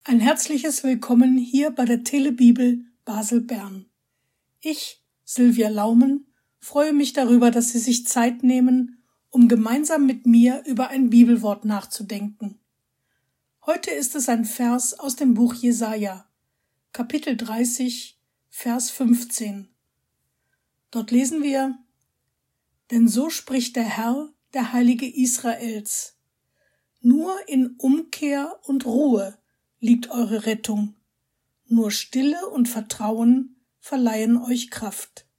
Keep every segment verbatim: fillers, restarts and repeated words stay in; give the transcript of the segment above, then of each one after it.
Ein herzliches Willkommen hier bei der Telebibel Basel-Bern. Ich, Silvia Laumen, freue mich darüber, dass Sie sich Zeit nehmen, um gemeinsam mit mir über ein Bibelwort nachzudenken. Heute ist es ein Vers aus dem Buch Jesaja, Kapitel dreißig, Vers fünfzehn. Dort lesen wir: Denn so spricht der Herr, der Heilige Israels: Nur in Umkehr und Ruhe liegt eure Rettung. Nur Stille und Vertrauen verleihen euch Kraft.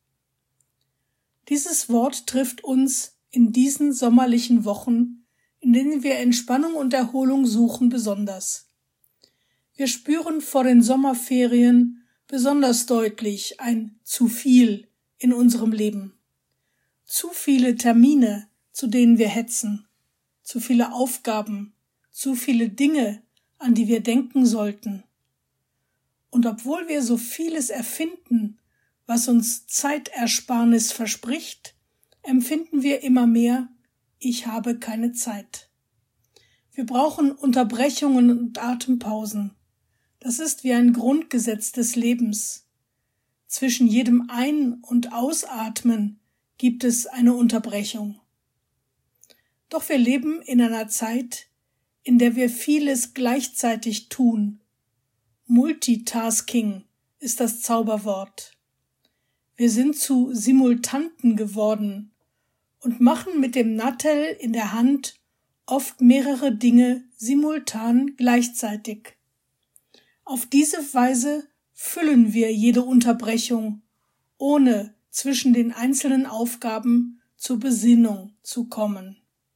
Dieses Wort trifft uns in diesen sommerlichen Wochen, in denen wir Entspannung und Erholung suchen, besonders. Wir spüren vor den Sommerferien besonders deutlich ein zu viel in unserem Leben. Zu viele Termine, zu denen wir hetzen, zu viele Aufgaben, zu viele Dinge, an die wir denken sollten. Und obwohl wir so vieles erfinden, was uns Zeitersparnis verspricht, empfinden wir immer mehr: Ich habe keine Zeit. Wir brauchen Unterbrechungen und Atempausen. Das ist wie ein Grundgesetz des Lebens. Zwischen jedem Ein- und Ausatmen gibt es eine Unterbrechung. Doch wir leben in einer Zeit, in der wir vieles gleichzeitig tun. Multitasking ist das Zauberwort. Wir sind zu Simultanten geworden und machen mit dem Nattel in der Hand oft mehrere Dinge simultan gleichzeitig. Auf diese Weise füllen wir jede Unterbrechung, ohne zwischen den einzelnen Aufgaben zur Besinnung zu kommen.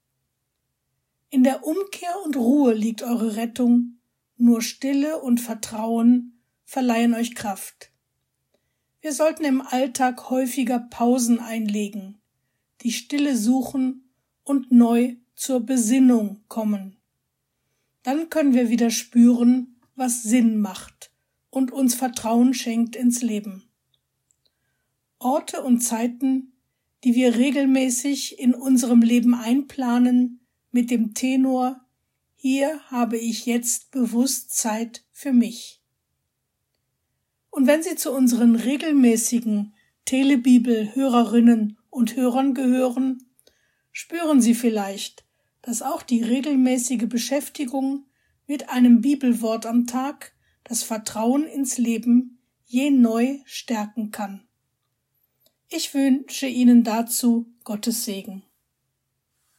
In der Umkehr und Ruhe liegt eure Rettung, nur Stille und Vertrauen verleihen euch Kraft. Wir sollten im Alltag häufiger Pausen einlegen, die Stille suchen und neu zur Besinnung kommen. Dann können wir wieder spüren, was Sinn macht und uns Vertrauen schenkt ins Leben. Orte und Zeiten, die wir regelmäßig in unserem Leben einplanen, mit dem Tenor: Hier habe ich jetzt bewusst Zeit für mich. Und wenn Sie zu unseren regelmäßigen Telebibel-Hörerinnen und Hörern gehören, spüren Sie vielleicht, dass auch die regelmäßige Beschäftigung mit einem Bibelwort am Tag das Vertrauen ins Leben je neu stärken kann. Ich wünsche Ihnen dazu Gottes Segen.